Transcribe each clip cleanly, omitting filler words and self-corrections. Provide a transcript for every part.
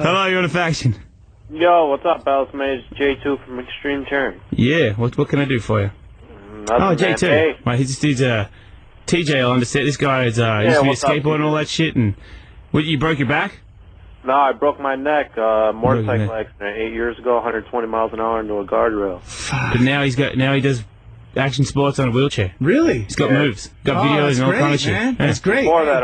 Hello, you're on a faction. Yo, what's up, Alice Mays? J2 from Extreme Turn. Yeah, what can I do for you? Nothing, J2. Hey. Right, he's TJ on the set. This guy is, used to be a skateboarder and all that shit, and what, you broke your back? No, I broke my neck, motorcycle accident 8 years ago, 120 miles an hour into a guardrail. But now he does action sports on a wheelchair. Really? He's got moves, got videos and all kind of shit. Man. That's great. Before that,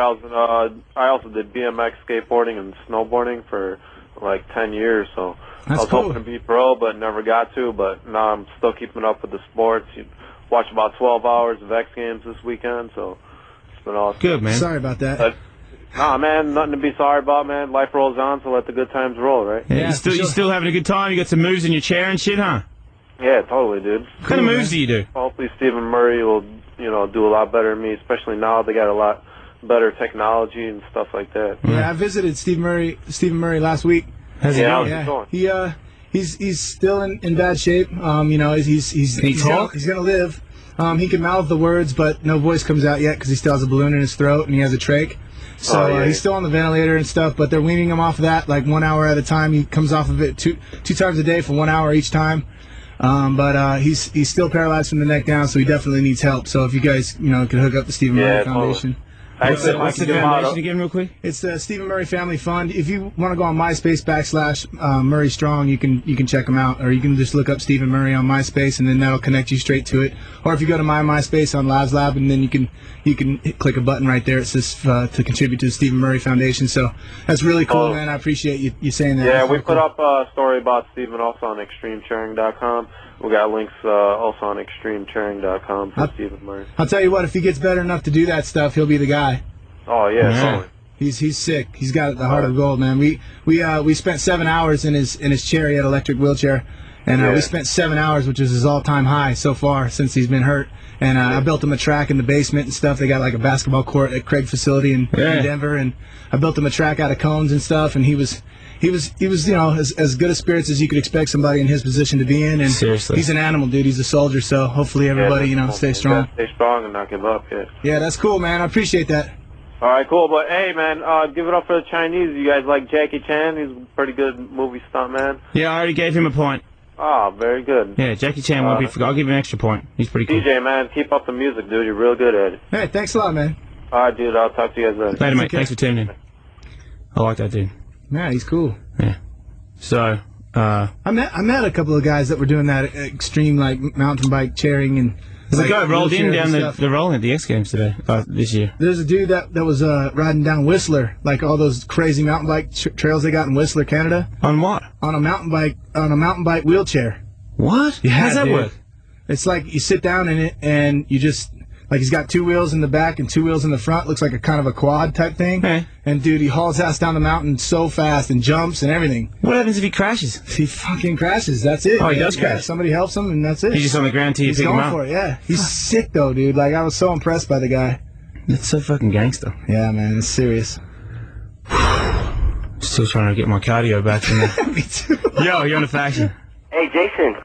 I also did BMX skateboarding and snowboarding for like 10 years, so That's I was hoping to be pro, but never got to, but now I'm still keeping up with the sports. You watch about 12 hours of X Games this weekend, so it's been awesome. Good, man. Sorry about that. Nah, man, nothing to be sorry about, man. Life rolls on, so let the good times roll, right? Yeah, you still having a good time? You got some moves in your chair and shit, huh? Yeah, totally, dude. What kind of moves do you do? Hopefully Stephen Murray will, do a lot better than me, especially now they got a lot better technology and stuff like that. Yeah, I visited Stephen Murray last week. How's it going? Yeah, he's still in bad shape. He's gonna live. He can mouth the words, but no voice comes out yet because he still has a balloon in his throat and he has a trach. So he's still on the ventilator and stuff, but they're weaning him off of that like 1 hour at a time. He comes off of it two times a day for 1 hour each time. But he's still paralyzed from the neck down, so he definitely needs help. So if you guys can hook up the Stephen Murray Foundation. What's the foundation again, real quick? It's the Stephen Murray Family Fund. If you want to go on MySpace / Murray Strong, you can check him out, or you can just look up Stephen Murray on MySpace, and then that'll connect you straight to it. Or if you go to my MySpace on Labs Lab, and then you can click a button right there. It says to contribute to the Stephen Murray Foundation. So that's really cool, man. I appreciate you saying that. Yeah, we put up a story about Stephen also on ExtremeChairing.com. We got links also on ExtremeChairing.com for Stephen Murray. I'll tell you what, if he gets better enough to do that stuff, he'll be the guy. Oh yeah, totally. He's sick. He's got the heart of gold, man. We spent 7 hours in his chair. He had an electric wheelchair, and we spent 7 hours, which is his all-time high so far since he's been hurt. And I built him a track in the basement and stuff. They got like a basketball court at Craig facility in Denver, and I built him a track out of cones and stuff. And he was as good a spirits as you could expect somebody in his position to be in. And seriously, he's an animal, dude. He's a soldier. So hopefully everybody stay strong. Stay strong and not give up. Yeah, that's cool, man. I appreciate that. All right, cool. But hey, man, give it up for the Chinese. You guys like Jackie Chan? He's a pretty good movie stunt man. Yeah, I already gave him a point. Oh, very good. Yeah, Jackie Chan won't be forgotten. I'll give him an extra point. He's pretty cool. DJ, man, keep up the music, dude. You're real good at it. Hey, thanks a lot, man. All right, dude. I'll talk to you guys later. Later, mate. Thanks for tuning in. I like that dude. Yeah, he's cool. Yeah. So, I met a couple of guys that were doing that extreme like mountain bike chairing and. There's a guy rolled in down the rolling at the X Games today, this year. There's a dude that was riding down Whistler, like all those crazy mountain bike trails they got in Whistler, Canada. On what? On a mountain bike wheelchair. What? Yeah, how's that work? It's like you sit down in it and you just like he's got 2 wheels in the back and 2 wheels in the front. Looks like a kind of a quad type thing. Hey. And dude, he hauls ass down the mountain so fast and jumps and everything. What happens if he crashes? He fucking crashes. That's it. Oh, he does crash. Somebody helps him and that's it. He's just on the ground till you pick him up. He's going for it. Yeah. He's sick though, dude. Like I was so impressed by the guy. That's so fucking gangster. Yeah, man. It's serious. Still trying to get my cardio back from there. Me too. Yo, you're on a faction. Hey, Jason.